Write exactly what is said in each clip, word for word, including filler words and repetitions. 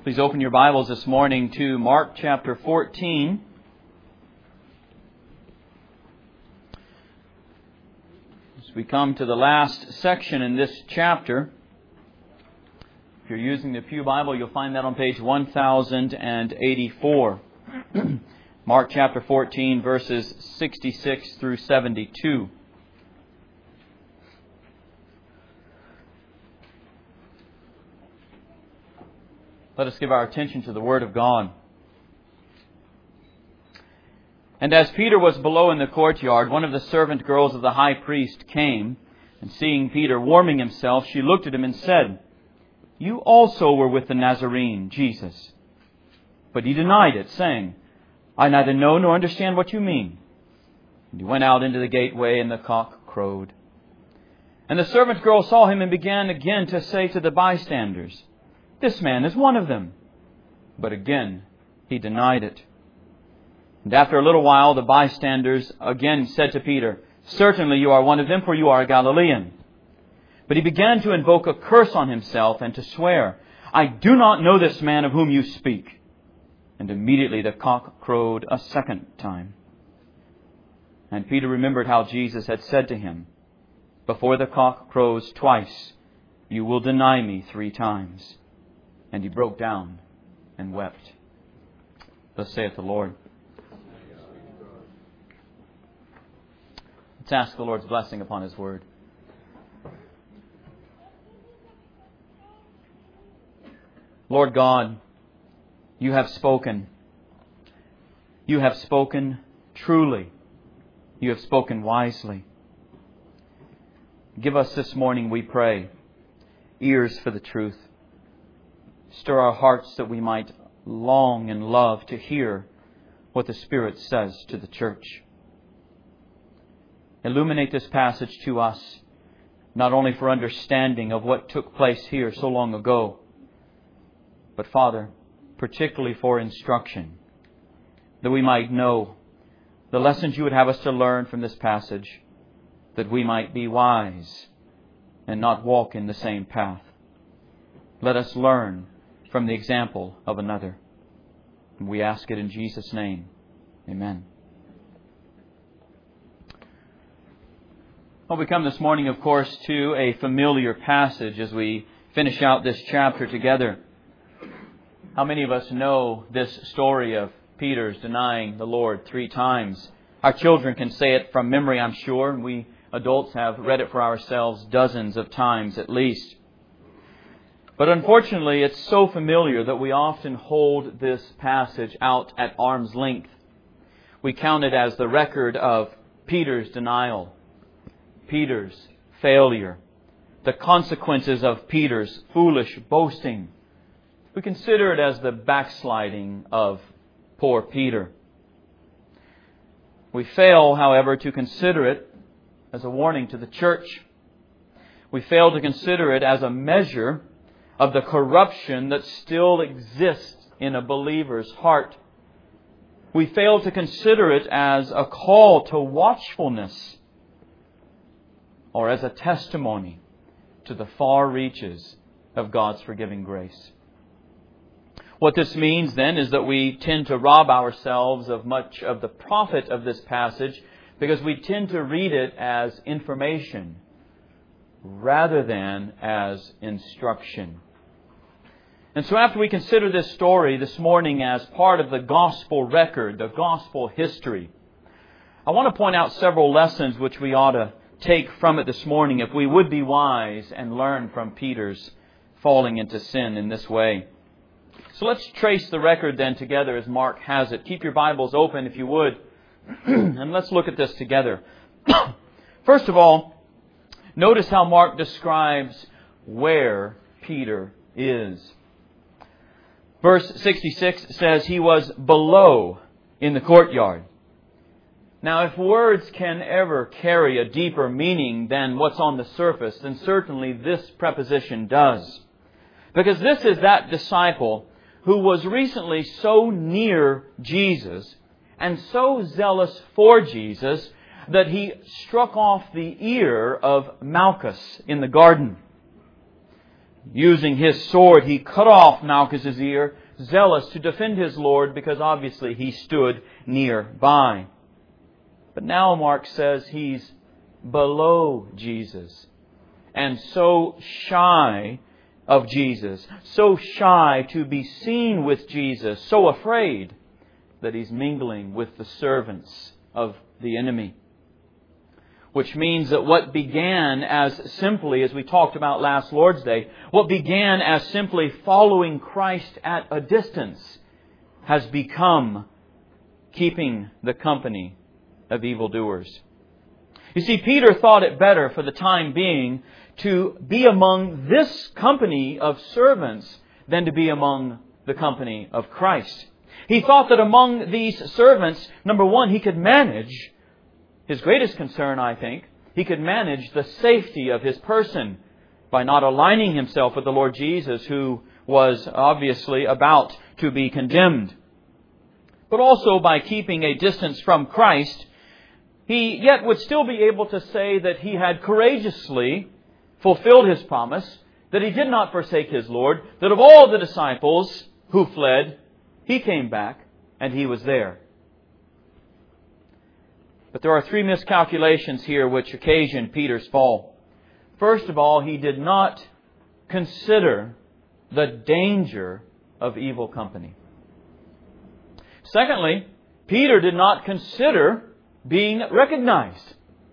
Please open your Bibles this morning to Mark chapter fourteen. As we come to the last section in this chapter, if you're using the Pew Bible, you'll find that on page one thousand eighty-four. Mark chapter fourteen, verses sixty-six through seventy-two. Let us give our attention to the Word of God. And as Peter was below in the courtyard, one of the servant girls of the high priest came, and seeing Peter warming himself, she looked at him and said, "You also were with the Nazarene, Jesus." But he denied it, saying, "I neither know nor understand what you mean." And he went out into the gateway, and the cock crowed. And the servant girl saw him and began again to say to the bystanders, "This man is one of them." But again he denied it. And after a little while the bystanders again said to Peter, "Certainly you are one of them, for you are a Galilean." But he began to invoke a curse on himself and to swear, "I do not know this man of whom you speak." And immediately the cock crowed a second time. And Peter remembered how Jesus had said to him, "Before the cock crows twice, you will deny me three times." And he broke down and wept. Thus saith the Lord. Let's ask the Lord's blessing upon His Word. Lord God, You have spoken. You have spoken truly. You have spoken wisely. Give us this morning, we pray, ears for the truth. Stir our hearts that we might long and love to hear what the Spirit says to the church. Illuminate this passage to us, not only for understanding of what took place here so long ago, but, Father, particularly for instruction, that we might know the lessons You would have us to learn from this passage, that we might be wise and not walk in the same path. Let us learn from the example of another. And we ask it in Jesus' name. Amen. Well, we come this morning, of course, to a familiar passage as we finish out this chapter together. How many of us know this story of Peter's denying the Lord three times? Our children can say it from memory, I'm sure, and we adults have read it for ourselves dozens of times at least. But unfortunately, it's so familiar that we often hold this passage out at arm's length. We count it as the record of Peter's denial, Peter's failure, the consequences of Peter's foolish boasting. We consider it as the backsliding of poor Peter. We fail, however, to consider it as a warning to the church. We fail to consider it as a measure of the corruption that still exists in a believer's heart. We fail to consider it as a call to watchfulness or as a testimony to the far reaches of God's forgiving grace. What this means then is that we tend to rob ourselves of much of the profit of this passage because we tend to read it as information rather than as instruction. And so after we consider this story this morning as part of the gospel record, the gospel history, I want to point out several lessons which we ought to take from it this morning if we would be wise and learn from Peter's falling into sin in this way. So let's trace the record then together as Mark has it. Keep your Bibles open if you would, and let's look at this together. First of all, notice how Mark describes where Peter is. Verse sixty-six says he was below in the courtyard. Now, if words can ever carry a deeper meaning than what's on the surface, then certainly this preposition does. Because this is that disciple who was recently so near Jesus and so zealous for Jesus that he struck off the ear of Malchus in the garden. using his sword, he cut off Malchus' ear, zealous to defend his Lord, because obviously he stood nearby. But now Mark says he's below Jesus, and so shy of Jesus, so shy to be seen with Jesus, so afraid that he's mingling with the servants of the enemy. Which means that what began as simply, as we talked about last Lord's Day, what began as simply following Christ at a distance has become keeping the company of evildoers. You see, Peter thought it better for the time being to be among this company of servants than to be among the company of Christ. He thought that among these servants, number one, he could manage. His greatest concern, I think, he could manage the safety of his person by not aligning himself with the Lord Jesus, who was obviously about to be condemned. But also by keeping a distance from Christ, he yet would still be able to say that he had courageously fulfilled his promise, that he did not forsake his Lord, that of all the disciples who fled, he came back and he was there. But there are three miscalculations here which occasion Peter's fall. First of all, he did not consider the danger of evil company. Secondly, Peter did not consider being recognized.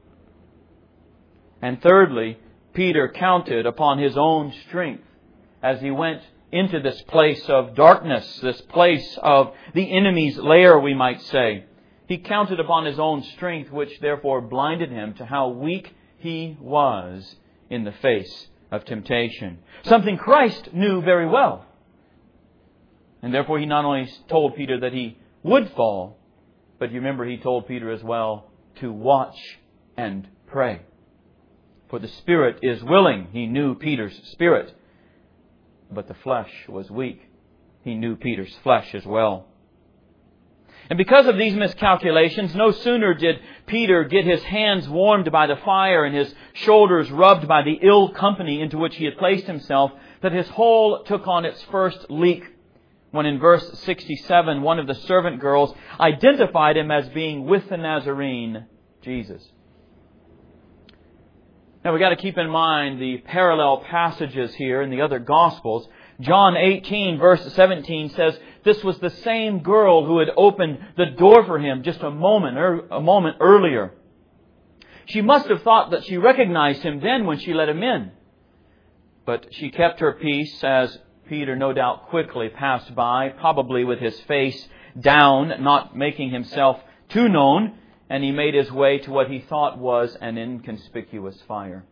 And thirdly, Peter counted upon his own strength as he went into this place of darkness, this place of the enemy's lair, we might say. He counted upon his own strength, which therefore blinded him to how weak he was in the face of temptation. Something Christ knew very well. And therefore he not only told Peter that he would fall, but you remember he told Peter as well to watch and pray. For the spirit is willing. He knew Peter's spirit. But the flesh was weak. He knew Peter's flesh as well. And because of these miscalculations, no sooner did Peter get his hands warmed by the fire and his shoulders rubbed by the ill company into which he had placed himself, that his whole took on its first leak, when in verse sixty-seven, one of the servant girls identified him as being with the Nazarene, Jesus. Now we've got to keep in mind the parallel passages here in the other Gospels. John eighteen, verse seventeen says, this was the same girl who had opened the door for him just a moment, er, a moment earlier. She must have thought that she recognized him then when she let him in. But she kept her peace as Peter no doubt quickly passed by, probably with his face down, not making himself too known, and he made his way to what he thought was an inconspicuous fire.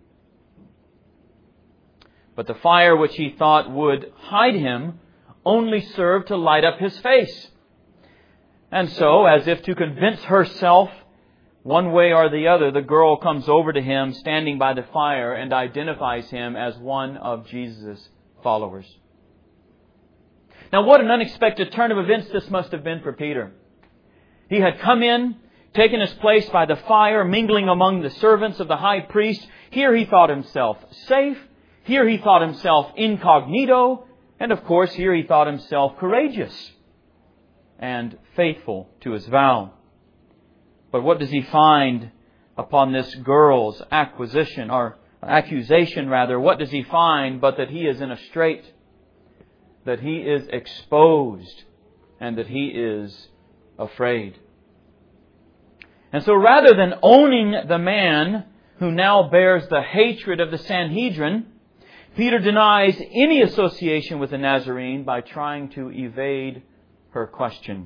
But the fire which he thought would hide him only served to light up his face. And so, as if to convince herself one way or the other, the girl comes over to him standing by the fire and identifies him as one of Jesus' followers. Now, what an unexpected turn of events this must have been for Peter. He had come in, taken his place by the fire, mingling among the servants of the high priest. Here he thought himself safe. Here he thought himself incognito. And of course, here he thought himself courageous and faithful to his vow. But what does he find upon this girl's acquisition, or accusation rather? What does he find but that he is in a strait, that he is exposed, and that he is afraid? And so rather than owning the man who now bears the hatred of the Sanhedrin, Peter denies any association with the Nazarene by trying to evade her question.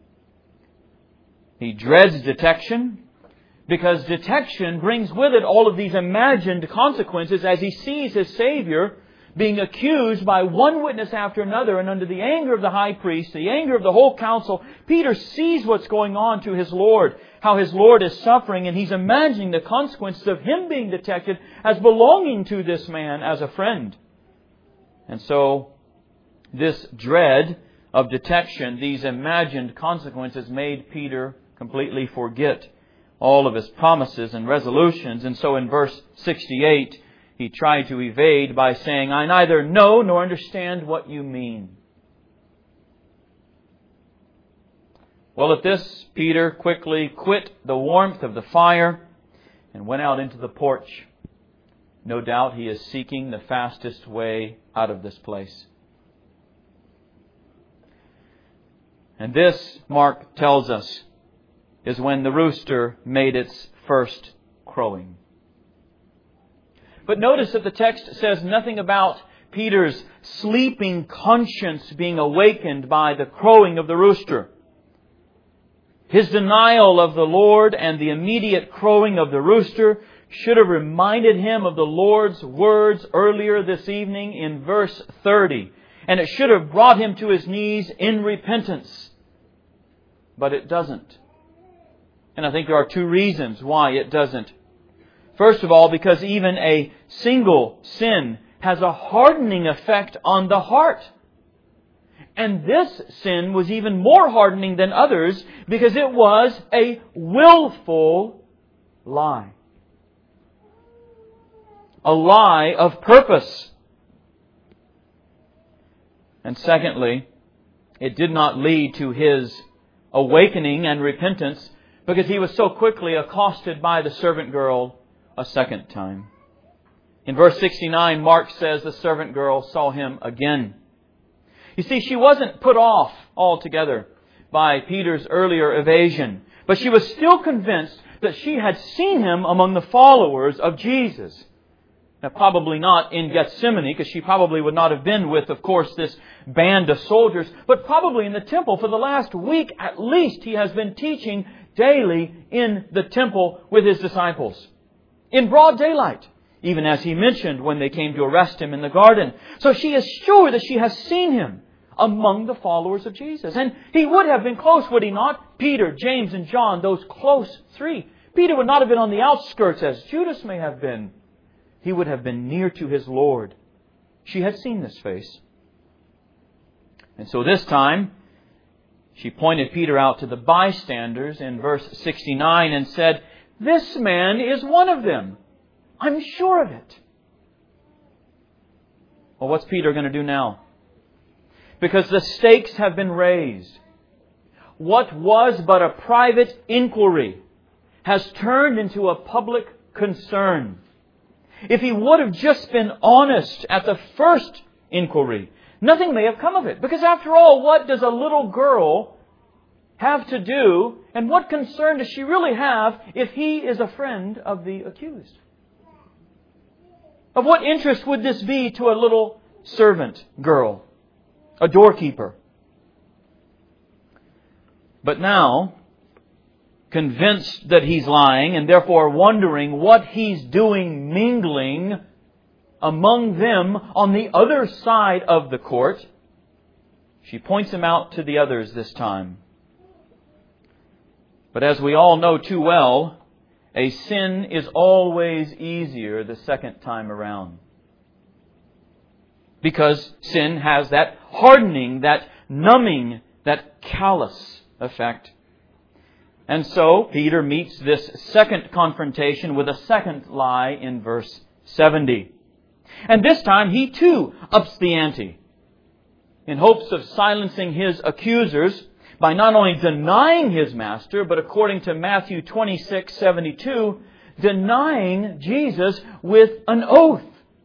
He dreads detection because detection brings with it all of these imagined consequences as he sees his Savior being accused by one witness after another, and under the anger of the high priest, the anger of the whole council, Peter sees what's going on to his Lord, how his Lord is suffering, and he's imagining the consequences of him being detected as belonging to this man as a friend. And so, this dread of detection, these imagined consequences, made Peter completely forget all of his promises and resolutions. And so in verse sixty-eight, he tried to evade by saying, "I neither know nor understand what you mean." Well, at this, Peter quickly quit the warmth of the fire and went out into the porch. No doubt he is seeking the fastest way out of this place. And this, Mark tells us, is when the rooster made its first crowing. But notice that the text says nothing about Peter's sleeping conscience being awakened by the crowing of the rooster. His denial of the Lord and the immediate crowing of the rooster should have reminded him of the Lord's words earlier this evening in verse thirty. And it should have brought him to his knees in repentance. But it doesn't. And I think there are two reasons why it doesn't. First of all, because even a single sin has a hardening effect on the heart. And this sin was even more hardening than others because it was a willful lie. A lie of purpose. And secondly, it did not lead to his awakening and repentance because he was so quickly accosted by the servant girl a second time. In verse sixty-nine, Mark says the servant girl saw him again. You see, she wasn't put off altogether by Peter's earlier evasion, but she was still convinced that she had seen him among the followers of Jesus. Now, probably not in Gethsemane, because she probably would not have been with, of course, this band of soldiers, but probably in the temple. For the last week at least, he has been teaching daily in the temple with his disciples. In broad daylight, even as he mentioned when they came to arrest him in the garden. So she is sure that she has seen him among the followers of Jesus. And he would have been close, would he not? Peter, James, and John, those close three. Peter would not have been on the outskirts as Judas may have been. He would have been near to his Lord. She had seen this face. And so this time, she pointed Peter out to the bystanders in verse sixty-nine and said, "This man is one of them. I'm sure of it." Well, what's Peter going to do now? Because the stakes have been raised. What was but a private inquiry has turned into a public concern. If he would have just been honest at the first inquiry, nothing may have come of it. Because after all, what does a little girl have to do, and what concern does she really have if he is a friend of the accused? Of what interest would this be to a little servant girl, a doorkeeper? But now, convinced that he's lying and therefore wondering what he's doing mingling among them on the other side of the court, she points him out to the others this time. But as we all know too well, a sin is always easier the second time around. Because sin has that hardening, that numbing, that callous effect. And so, Peter meets this second confrontation with a second lie in verse seventy. And this time, he too ups the ante in hopes of silencing his accusers by not only denying his master, but according to Matthew twenty-six seventy-two, denying Jesus with an oath.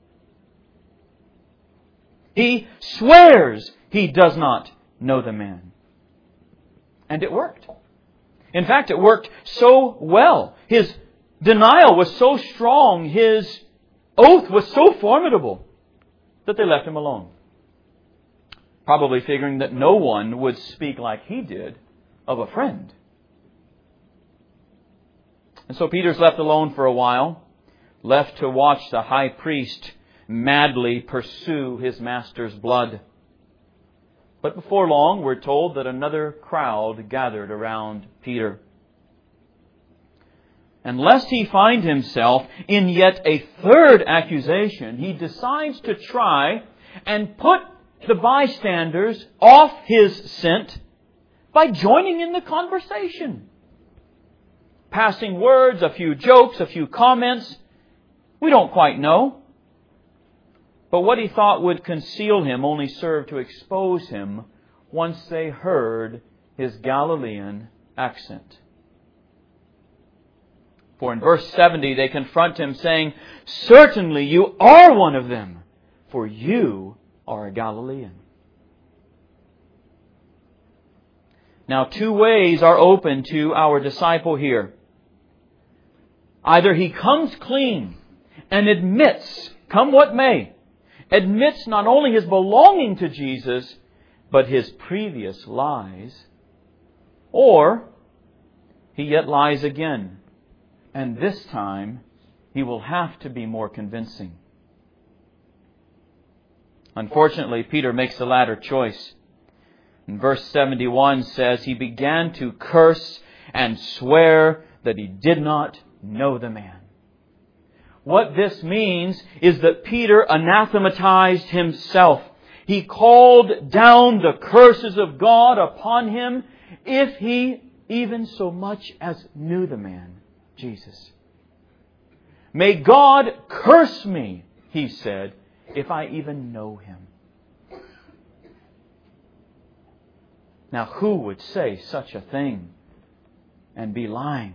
He swears he does not know the man. And it worked. In fact, it worked so well. His denial was so strong, his oath was so formidable, that they left him alone. Probably figuring that no one would speak like he did of a friend. And so Peter's left alone for a while, left to watch the high priest madly pursue his master's blood. But before long, we're told that another crowd gathered around Peter. And lest he find himself in yet a third accusation, he decides to try and put the bystanders off his scent by joining in the conversation. Passing words, a few jokes, a few comments. We don't quite know. But what he thought would conceal him only served to expose him once they heard his Galilean accent. For in verse seventy they confront him saying, "Certainly you are one of them, for you are a Galilean." Now two ways are open to our disciple here. Either he comes clean and admits, come what may, admits not only his belonging to Jesus, but his previous lies. Or he yet lies again. And this time he will have to be more convincing. Unfortunately, Peter makes the latter choice. In verse seventy-one says, he began to curse and swear that he did not know the man. What this means is that Peter anathematized himself. He called down the curses of God upon him if he even so much as knew the man, Jesus. "May God curse me," he said, "if I even know him." Now, who would say such a thing and be lying?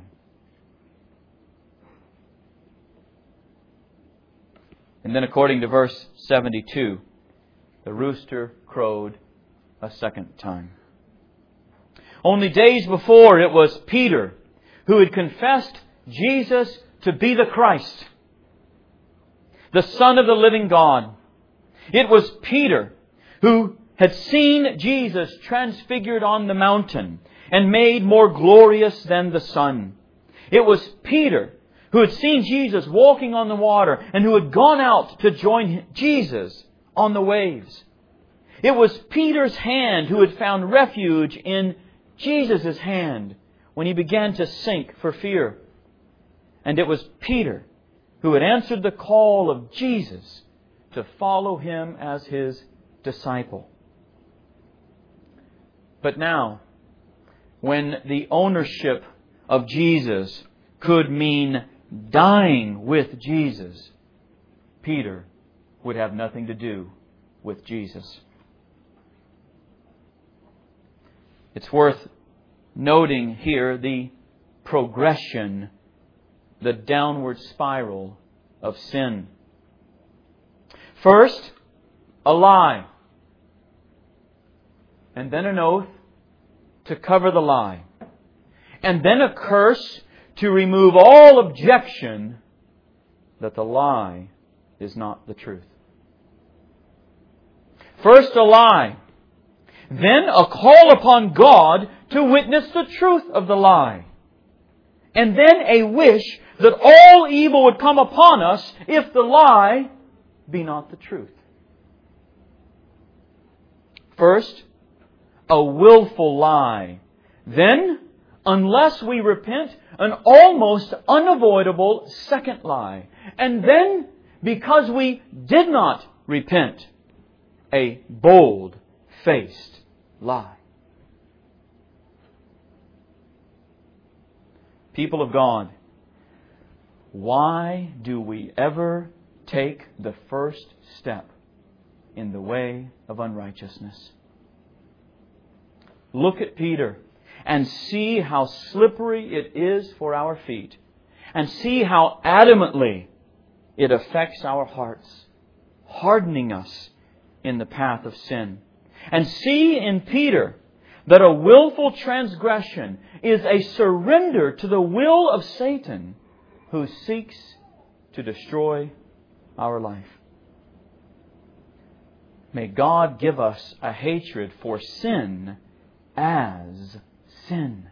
And then according to verse seventy-two, the rooster crowed a second time. Only days before, it was Peter who had confessed Jesus to be the Christ, the Son of the living God. It was Peter who had seen Jesus transfigured on the mountain and made more glorious than the sun. It was Peter who had seen Jesus walking on the water and who had gone out to join Jesus on the waves. It was Peter's hand who had found refuge in Jesus' hand when he began to sink for fear. And it was Peter who had answered the call of Jesus to follow him as his disciple. But now, when the ownership of Jesus could mean dying with Jesus, Peter would have nothing to do with Jesus. It's worth noting here the progression, the downward spiral of sin. First, a lie. And then an oath to cover the lie. And then a curse to remove all objection that the lie is not the truth. First a lie. Then a call upon God to witness the truth of the lie. And then a wish that all evil would come upon us if the lie be not the truth. First, a willful lie. Then, unless we repent, an almost unavoidable second lie. And then, because we did not repent, a bold-faced lie. People of God, why do we ever take the first step in the way of unrighteousness? Look at Peter and see how slippery it is for our feet, and see how adamantly it affects our hearts, hardening us in the path of sin. And see in Peter that a willful transgression is a surrender to the will of Satan, who seeks to destroy our life. May God give us a hatred for sin as sin.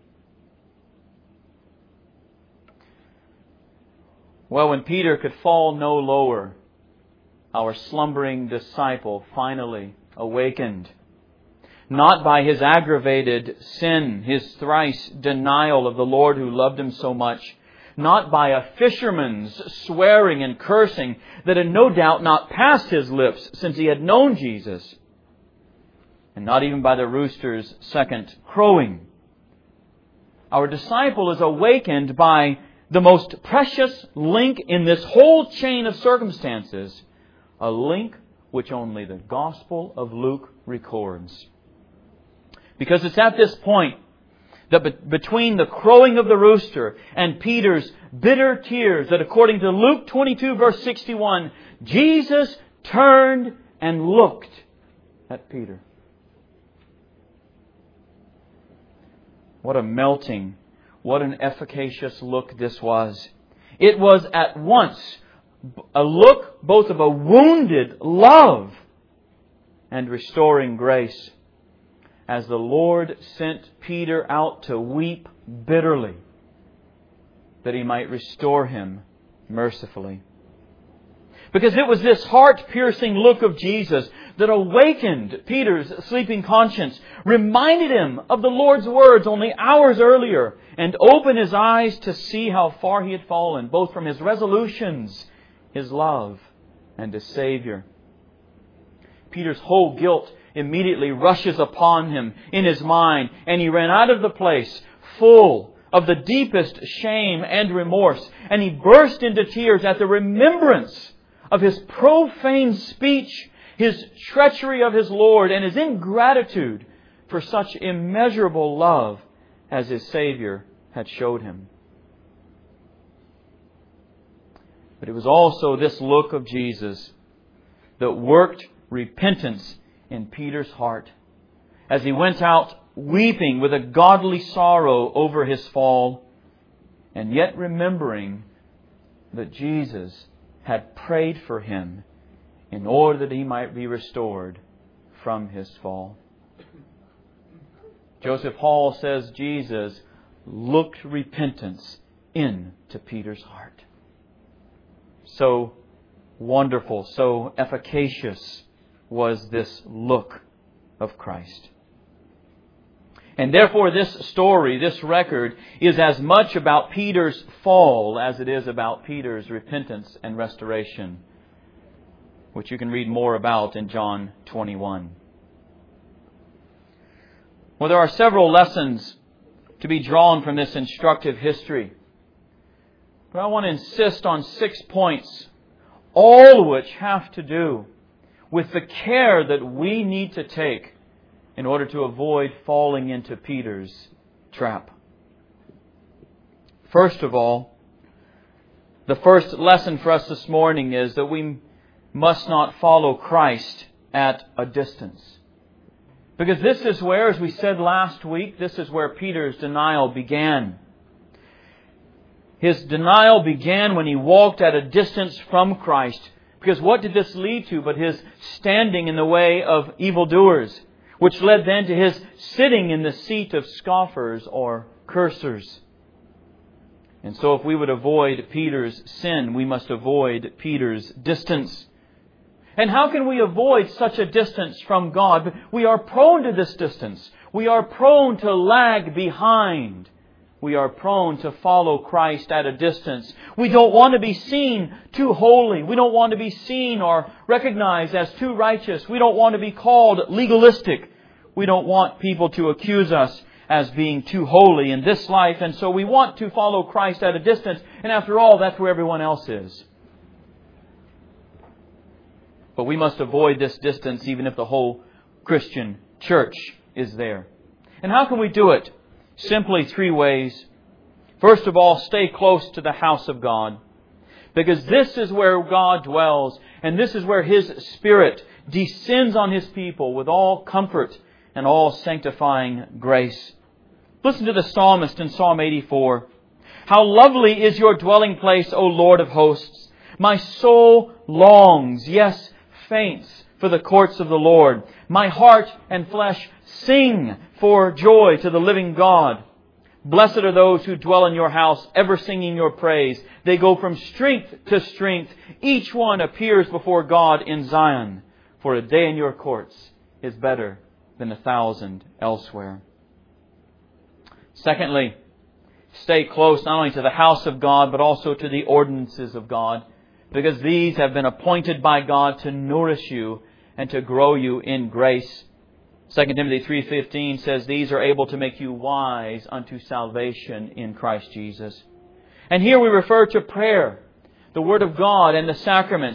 Well, when Peter could fall no lower, our slumbering disciple finally awakened. Not by his aggravated sin, his thrice denial of the Lord who loved him so much. Not by a fisherman's swearing and cursing that had no doubt not passed his lips since he had known Jesus. And not even by the rooster's second crowing. Our disciple is awakened by the most precious link in this whole chain of circumstances, a link which only the Gospel of Luke records. Because it's at this point that be- between the crowing of the rooster and Peter's bitter tears that according to Luke twenty-two verse sixty-one, Jesus turned and looked at Peter. What a melting, what an efficacious look this was. It was at once a look both of a wounded love and restoring grace, as the Lord sent Peter out to weep bitterly that He might restore him mercifully. Because it was this heart-piercing look of Jesus that awakened Peter's sleeping conscience, reminded him of the Lord's words only hours earlier, and opened his eyes to see how far he had fallen, both from his resolutions, his love, and his Savior. Peter's whole guilt immediately rushes upon him in his mind, and he ran out of the place full of the deepest shame and remorse, and he burst into tears at the remembrance of his profane speech, his treachery of his Lord, and his ingratitude for such immeasurable love as his Savior had showed him. But it was also this look of Jesus that worked repentance in Peter's heart as he went out weeping with a godly sorrow over his fall, and yet remembering that Jesus had prayed for him in order that he might be restored from his fall. Joseph Hall says Jesus looked repentance into Peter's heart. So wonderful, so efficacious was this look of Christ. And therefore this story, this record, is as much about Peter's fall as it is about Peter's repentance and restoration, which you can read more about in John twenty-one. Well, there are several lessons to be drawn from this instructive history. But I want to insist on six points, all of which have to do with the care that we need to take in order to avoid falling into Peter's trap. First of all, the first lesson for us this morning is that we must not follow Christ at a distance. Because this is where, as we said last week, this is where Peter's denial began. His denial began when he walked at a distance from Christ. Because what did this lead to but his standing in the way of evildoers, which led then to his sitting in the seat of scoffers or cursers. And so if we would avoid Peter's sin, we must avoid Peter's distance. And how can we avoid such a distance from God? We are prone to this distance. We are prone to lag behind. We are prone to follow Christ at a distance. We don't want to be seen too holy. We don't want to be seen or recognized as too righteous. We don't want to be called legalistic. We don't want people to accuse us as being too holy in this life. And so we want to follow Christ at a distance. And after all, that's where everyone else is. But we must avoid this distance even if the whole Christian church is there. And how can we do it? Simply three ways. First of all, stay close to the house of God. Because this is where God dwells. And this is where His Spirit descends on His people with all comfort and all sanctifying grace. Listen to the psalmist in Psalm eighty-four. How lovely is your dwelling place, O Lord of hosts. My soul longs, yes, faints for the courts of the Lord. My heart and flesh sing for joy to the living God. Blessed are those who dwell in your house, ever singing your praise. They go from strength to strength. Each one appears before God in Zion. For a day in your courts is better than a thousand elsewhere. Secondly, stay close not only to the house of God, but also to the ordinances of God. Because these have been appointed by God to nourish you and to grow you in grace. Second Timothy three fifteen says, these are able to make you wise unto salvation in Christ Jesus. And here we refer to prayer, the Word of God, and the sacraments.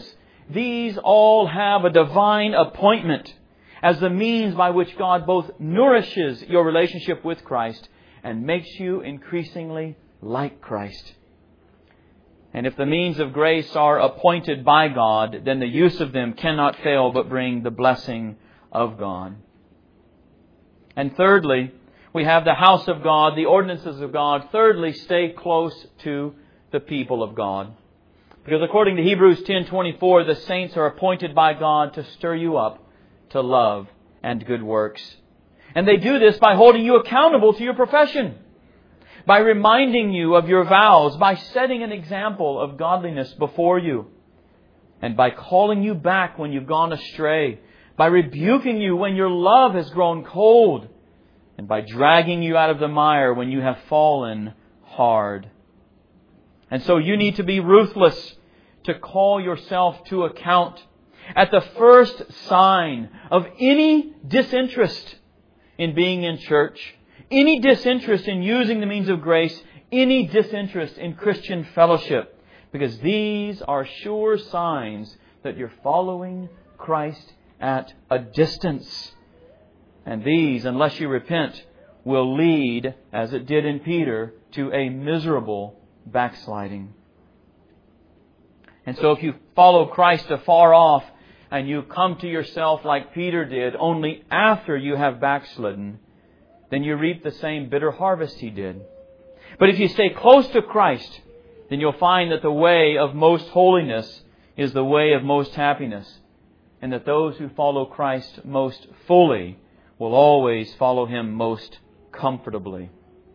These all have a divine appointment as the means by which God both nourishes your relationship with Christ and makes you increasingly like Christ. And if the means of grace are appointed by God, then the use of them cannot fail but bring the blessing of God. And thirdly, we have the house of God, the ordinances of God. Thirdly, stay close to the people of God. Because according to Hebrews ten twenty-four, the saints are appointed by God to stir you up to love and good works. And they do this by holding you accountable to your profession, by reminding you of your vows, by setting an example of godliness before you, and by calling you back when you've gone astray, by rebuking you when your love has grown cold, and by dragging you out of the mire when you have fallen hard. And so you need to be ruthless to call yourself to account at the first sign of any disinterest in being in church, any disinterest in using the means of grace, any disinterest in Christian fellowship, because these are sure signs that you're following Christ at a distance. And these, unless you repent, will lead, as it did in Peter, to a miserable backsliding. And so if you follow Christ afar off and you come to yourself like Peter did only after you have backslidden, then you reap the same bitter harvest he did. But if you stay close to Christ, then you'll find that the way of most holiness is the way of most happiness, and that those who follow Christ most fully will always follow Him most comfortably.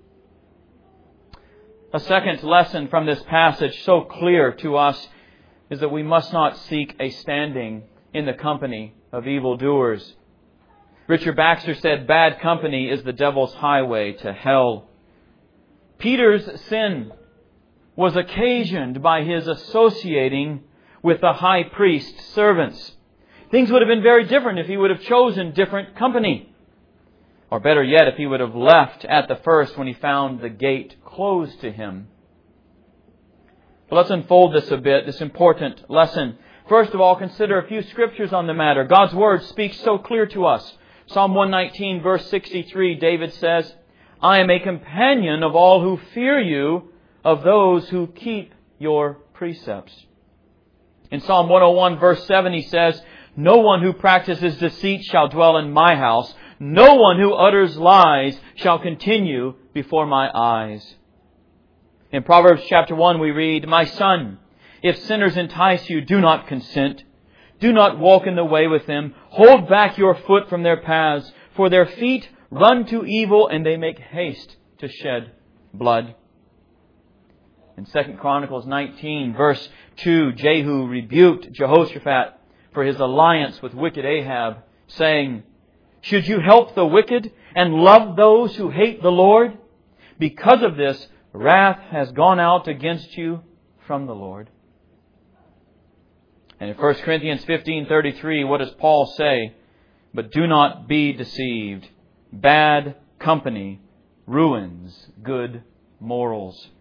A second lesson from this passage, so clear to us, is that we must not seek a standing in the company of evildoers. Richard Baxter said, "Bad company is the devil's highway to hell." Peter's sin was occasioned by his associating with the high priest's servants. Things would have been very different if he would have chosen different company. Or better yet, if he would have left at the first when he found the gate closed to him. But let's unfold this a bit, this important lesson. First of all, consider a few scriptures on the matter. God's Word speaks so clear to us. Psalm one nineteen, verse sixty-three, David says, "I am a companion of all who fear you, of those who keep your precepts." In Psalm one oh one, verse seven, he says, "No one who practices deceit shall dwell in my house. No one who utters lies shall continue before my eyes." In Proverbs chapter one, we read, "My son, if sinners entice you, do not consent. Do not walk in the way with them. Hold back your foot from their paths, for their feet run to evil and they make haste to shed blood." In Second Chronicles nineteen, verse two, Jehu rebuked Jehoshaphat for his alliance with wicked Ahab, saying, "Should you help the wicked and love those who hate the Lord? Because of this, wrath has gone out against you from the Lord." And in First Corinthians fifteen thirty-three, what does Paul say? "But do not be deceived. Bad company ruins good morals."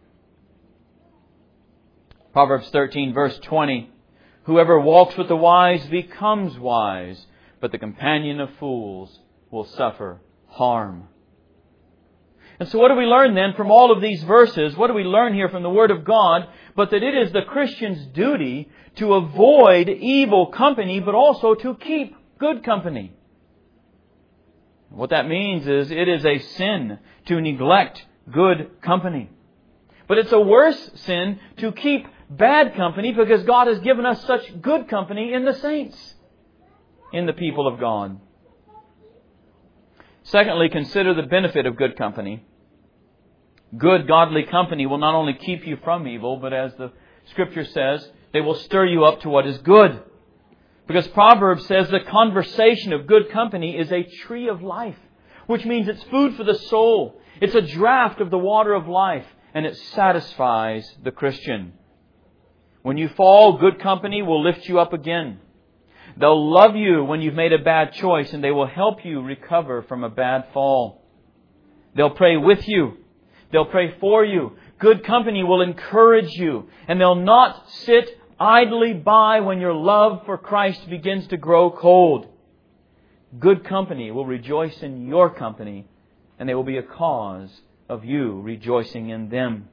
Proverbs thirteen, verse twenty, "Whoever walks with the wise becomes wise, but the companion of fools will suffer harm." And so what do we learn then from all of these verses? What do we learn here from the Word of God? But that it is the Christian's duty to avoid evil company, but also to keep good company. What that means is it is a sin to neglect good company. But it's a worse sin to keep bad company, because God has given us such good company in the saints, in the people of God. Secondly, consider the benefit of good company. Good, godly company will not only keep you from evil, but as the Scripture says, they will stir you up to what is good. Because Proverbs says the conversation of good company is a tree of life, which means it's food for the soul. It's a draught of the water of life, and it satisfies the Christian. When you fall, good company will lift you up again. They'll love you when you've made a bad choice, and they will help you recover from a bad fall. They'll pray with you. They'll pray for you. Good company will encourage you, and they'll not sit idly by when your love for Christ begins to grow cold. Good company will rejoice in your company, and they will be a cause of you rejoicing in them.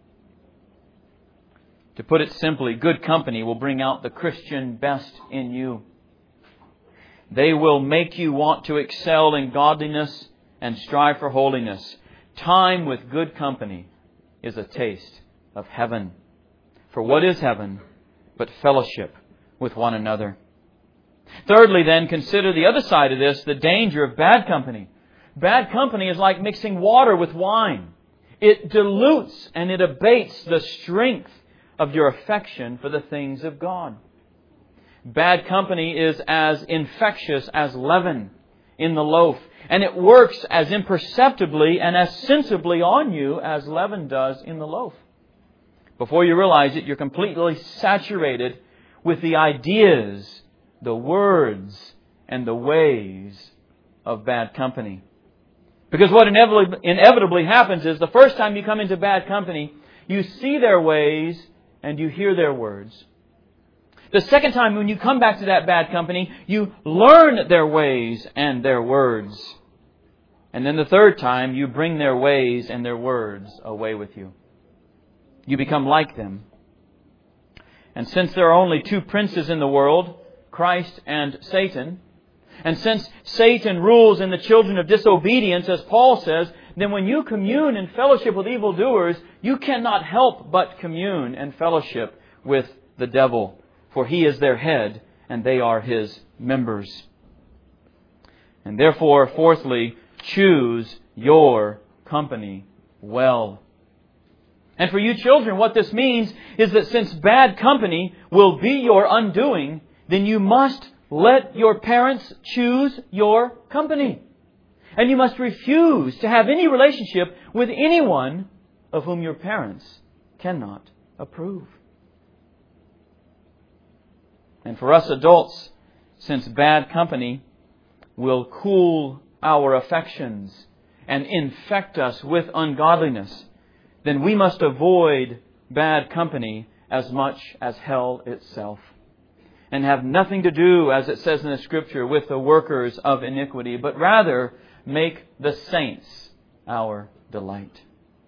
To put it simply, good company will bring out the Christian best in you. They will make you want to excel in godliness and strive for holiness. Time with good company is a taste of heaven. For what is heaven but fellowship with one another? Thirdly, then, consider the other side of this, the danger of bad company. Bad company is like mixing water with wine. It dilutes and it abates the strength of your affection for the things of God. Bad company is as infectious as leaven in the loaf, and it works as imperceptibly and as sensibly on you as leaven does in the loaf. Before you realize it, you're completely saturated with the ideas, the words, and the ways of bad company. Because what inevitably, inevitably happens is the first time you come into bad company, you see their ways and you hear their words. The second time when you come back to that bad company, you learn their ways and their words. And then the third time, you bring their ways and their words away with you. You become like them. And since there are only two princes in the world, Christ and Satan, and since Satan rules in the children of disobedience, as Paul says, then when you commune in fellowship with evildoers, you cannot help but commune and fellowship with the devil. For he is their head, and they are his members. And therefore, fourthly, choose your company well. And for you children, what this means is that since bad company will be your undoing, then you must let your parents choose your company. And you must refuse to have any relationship with anyone of whom your parents cannot approve. And for us adults, since bad company will cool our affections and infect us with ungodliness, then we must avoid bad company as much as hell itself, and have nothing to do, as it says in the Scripture, with the workers of iniquity, but rather make the saints our delight.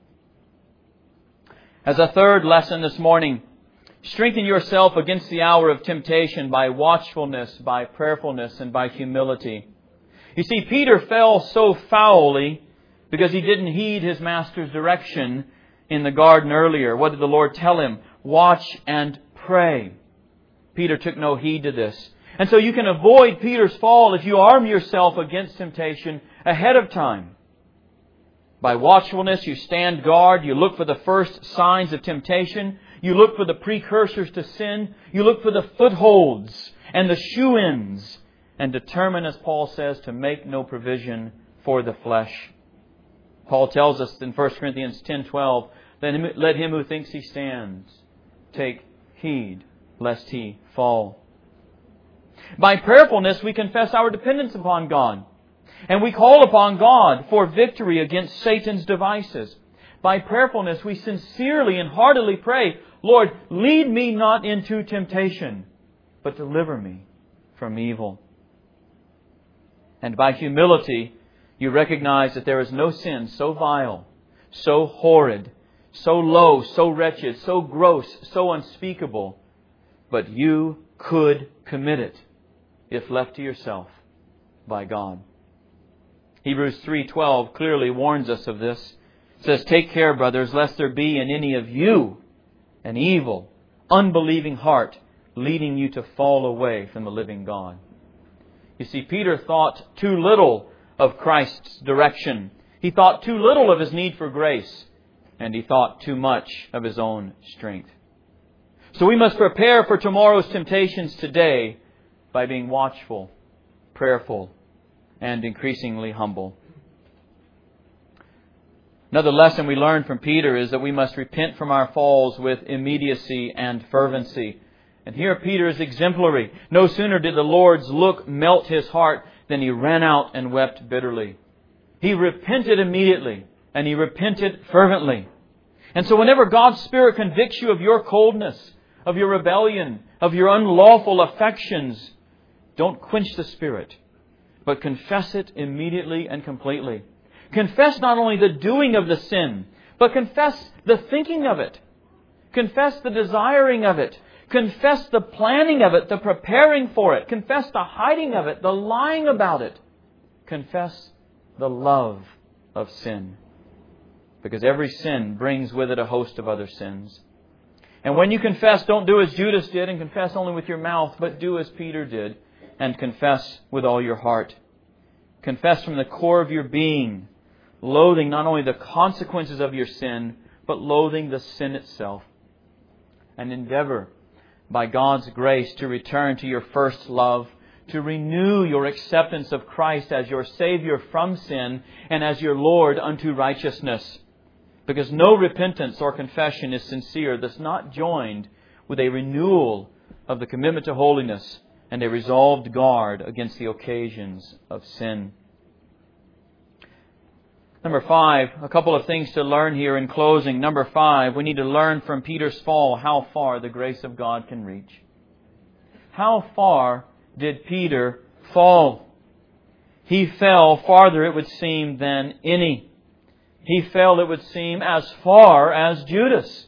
As a third lesson this morning, strengthen yourself against the hour of temptation by watchfulness, by prayerfulness, and by humility. You see, Peter fell so foully because he didn't heed his master's direction in the garden earlier. What did the Lord tell him? Watch and pray. Peter took no heed to this. And so you can avoid Peter's fall if you arm yourself against temptation ahead of time. By watchfulness, you stand guard. You look for the first signs of temptation. You look for the precursors to sin. You look for the footholds and the shoe-ins, and determine, as Paul says, to make no provision for the flesh. Paul tells us in First Corinthians ten twelve, let him who thinks he stands take heed lest he fall. By prayerfulness, we confess our dependence upon God, and we call upon God for victory against Satan's devices. By prayerfulness, we sincerely and heartily pray, Lord, lead me not into temptation, but deliver me from evil. And by humility, you recognize that there is no sin so vile, so horrid, so low, so wretched, so gross, so unspeakable, but you could commit it if left to yourself by God. Hebrews three twelve clearly warns us of this. It says, take care, brothers, lest there be in any of you an evil, unbelieving heart leading you to fall away from the living God. You see, Peter thought too little of Christ's direction. He thought too little of his need for grace, and he thought too much of his own strength. So we must prepare for tomorrow's temptations today by being watchful, prayerful, and increasingly humble. Another lesson we learn from Peter is that we must repent from our falls with immediacy and fervency. And here Peter is exemplary. No sooner did the Lord's look melt his heart than he ran out and wept bitterly. He repented immediately, and he repented fervently. And so whenever God's Spirit convicts you of your coldness, of your rebellion, of your unlawful affections. Don't quench the Spirit, but confess it immediately and completely. Confess not only the doing of the sin, but confess the thinking of it. Confess the desiring of it. Confess the planning of it, the preparing for it. Confess the hiding of it, the lying about it. Confess the love of sin. Because every sin brings with it a host of other sins. And when you confess, don't do as Judas did and confess only with your mouth, but do as Peter did and confess with all your heart. Confess from the core of your being, loathing not only the consequences of your sin, but loathing the sin itself. And endeavor, by God's grace, to return to your first love, to renew your acceptance of Christ as your Savior from sin and as your Lord unto righteousness. Because no repentance or confession is sincere that's not joined with a renewal of the commitment to holiness and a resolved guard against the occasions of sin. Number five, a couple of things to learn here in closing. Number five, we need to learn from Peter's fall how far the grace of God can reach. How far did Peter fall? He fell farther, it would seem, than any. He fell, it would seem, as far as Judas.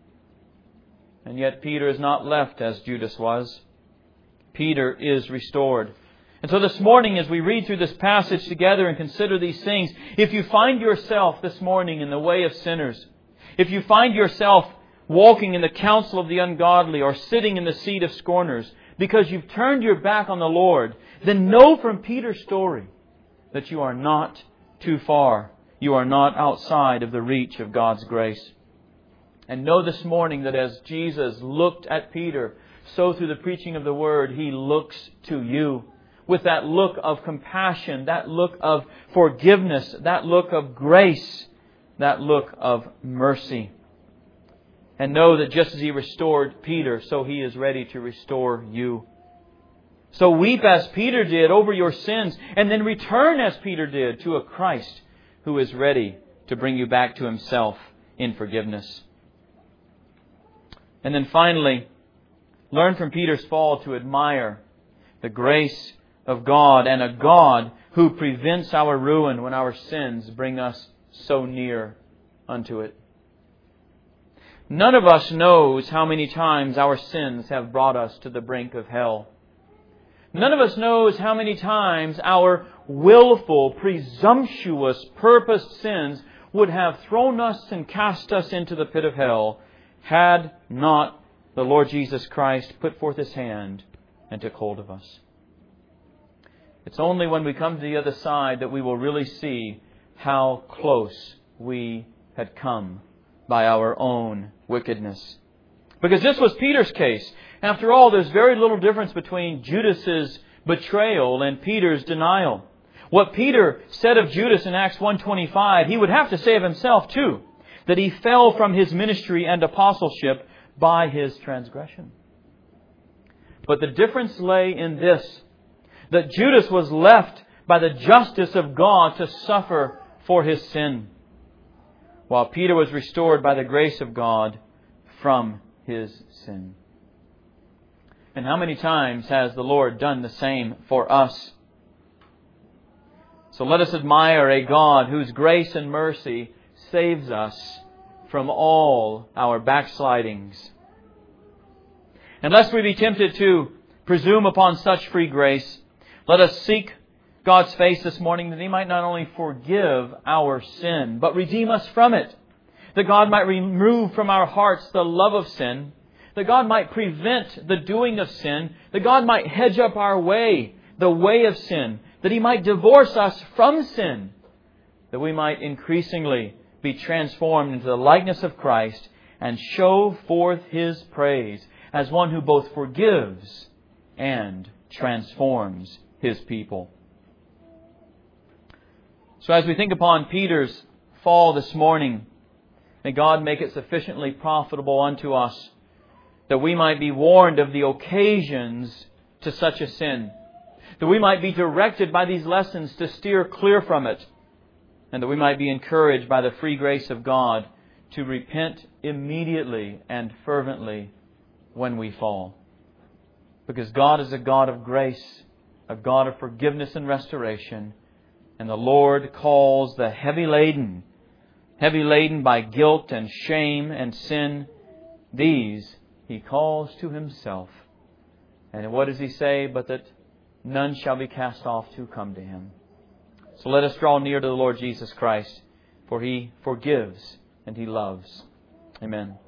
And yet Peter is not left as Judas was. Peter is restored. And so this morning, as we read through this passage together and consider these things, if you find yourself this morning in the way of sinners, if you find yourself walking in the counsel of the ungodly or sitting in the seat of scorners, because you've turned your back on the Lord, then know from Peter's story that you are not too far. You are not outside of the reach of God's grace. And know this morning that as Jesus looked at Peter, so through the preaching of the Word, He looks to you with that look of compassion, that look of forgiveness, that look of grace, that look of mercy. And know that just as He restored Peter, so He is ready to restore you. So weep as Peter did over your sins, and then return as Peter did to a Christ who is ready to bring you back to Himself in forgiveness. And then finally, learn from Peter's fall to admire the grace of God, and a God who prevents our ruin when our sins bring us so near unto it. None of us knows how many times our sins have brought us to the brink of hell. None of us knows how many times our willful, presumptuous, purposed sins would have thrown us and cast us into the pit of hell had not the Lord Jesus Christ put forth His hand and took hold of us. It's only when we come to the other side that we will really see how close we had come by our own wickedness. Because this was Peter's case. After all, there's very little difference between Judas's betrayal and Peter's denial. What Peter said of Judas in Acts one twenty-five, he would have to say of himself too, that he fell from his ministry and apostleship by his transgression. But the difference lay in this, that Judas was left by the justice of God to suffer for his sin, while Peter was restored by the grace of God from his sin. And how many times has the Lord done the same for us? So let us admire a God whose grace and mercy saves us from all our backslidings. And lest we be tempted to presume upon such free grace, let us seek God's face this morning that He might not only forgive our sin, but redeem us from it. That God might remove from our hearts the love of sin. That God might prevent the doing of sin. That God might hedge up our way, the way of sin. That He might divorce us from sin. That we might increasingly be transformed into the likeness of Christ and show forth His praise as one who both forgives and transforms His people. So as we think upon Peter's fall this morning, may God make it sufficiently profitable unto us that we might be warned of the occasions to such a sin, that we might be directed by these lessons to steer clear from it, and that we might be encouraged by the free grace of God to repent immediately and fervently when we fall. Because God is a God of grace, a God of forgiveness and restoration. And the Lord calls the heavy laden, heavy laden by guilt and shame and sin, these He calls to Himself. And what does He say? But that none shall be cast off who come to Him. So let us draw near to the Lord Jesus Christ, for He forgives and He loves. Amen.